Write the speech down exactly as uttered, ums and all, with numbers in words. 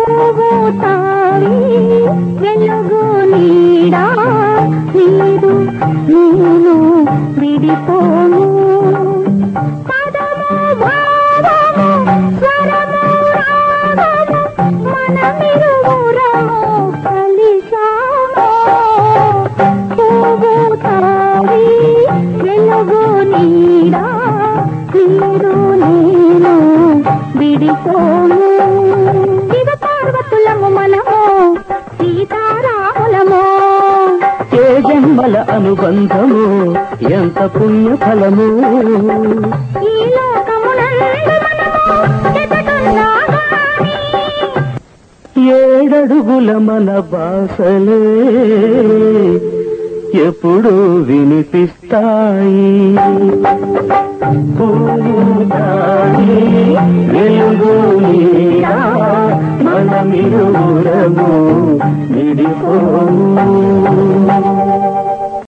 పూతాయి వెలుగు నీడా నీరు నేను విడిపోను పదము భావము స్వరము రాగము మనమిరువురము కలిశాము పూతాయి వెలుగు నీడా నీరు నేను విడిపోను శివ పార్వతులము మనము సీతారాములము ఏ జన్మల అనుబంధము ఎంత పుణ్య ఫలము ఈ లోకమునందు మనము ఎదగన్నా గాని ఏడడుగుల మన బాసలే ఎప్పుడు వినిపిస్తాయి పూతాయి వెలుగు నీడా మనమిరువురము విడిపోము